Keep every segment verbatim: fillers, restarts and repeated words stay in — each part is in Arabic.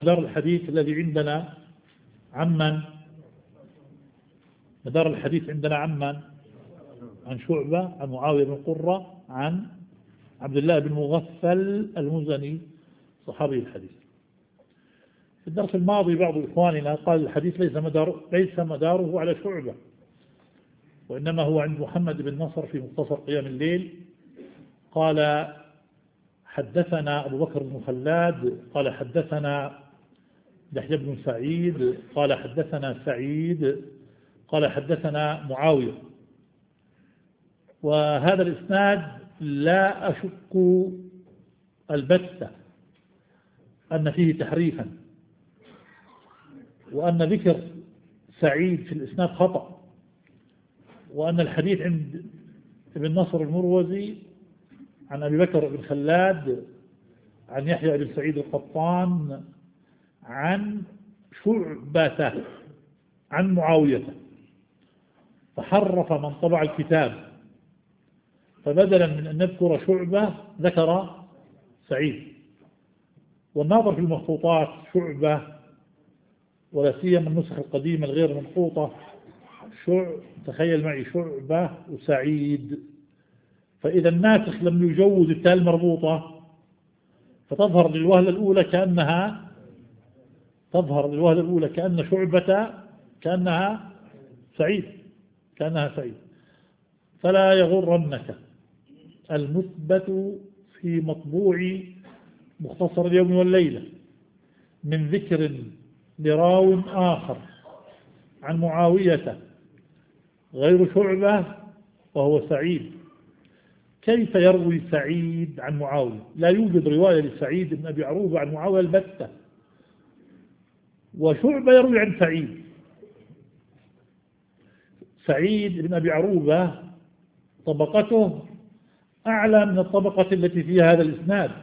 مدار الحديث الذي عندنا عمن مدار الحديث عندنا عمن عن شعبة عن معاوية بن قرة عن عبد الله بن مغفل المزني صحابي الحديث. في الدرس الماضي بعض إخواننا قال الحديث ليس مدار ليس مداره على شعبة، وإنما هو عند محمد بن نصر في مختصر قيام الليل. قال حدثنا أبو بكر بن خلاد قال حدثنا يحيى بن سعيد قال حدثنا سعيد قال حدثنا معاوية. وهذا الإسناد لا أشك البتة أن فيه تحريفا، وأن ذكر سعيد في الإسناد خطأ، وأن الحديث عند ابن نصر المروزي عن أبي بكر بن خلاد عن يحيى بن سعيد القطان عن شعبة عن معاوية، فحرف من طبع الكتاب، فبدلا من أن نذكر شعبة ذكر سعيد. والناظر في المخطوطات شعبة، ولا سيما النسخ القديمة الغير منقوطة شع تخيل معي شعبة وسعيد، فإذا الناسخ لم يجوز التاء المربوطة فتظهر للوهلة الأولى كأنها تظهر للوهلة الأولى كأن شعبة كأنها سعيد كأنها سعيد. فلا يغرنك المثبت في مطبوع مختصر اليوم والليلة من ذكر لراو آخر عن معاوية غير شعبة وهو سعيد. كيف يروي سعيد عن معاوية؟ لا يوجد رواية لسعيد بن أبي عروبة عن معاوية البتة، وشعبة يروي عن سعيد. سعيد بن أبي عروبة طبقته أعلى من الطبقة التي فيها هذا الإسناد،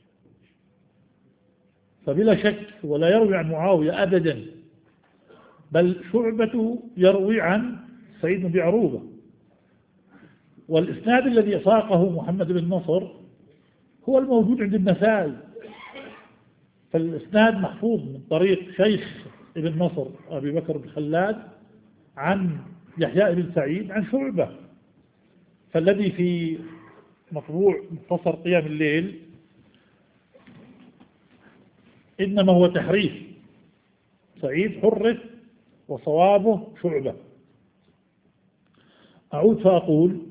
فبلا شك ولا يروي عن معاوية أبدا، بل شعبة يروي عن سعيد بن أبي عروبة. والإسناد الذي ساقه محمد بن نصر هو الموجود عند النسائي، فالإسناد محفوظ من طريق شيخ ابن نصر أبي بكر بن خلاد عن يحيى بن سعيد عن شعبة. فالذي في مطبوع مختصر قيام الليل إنما هو تحريف، سعيد حرف وصوابه شعبة. أعود فأقول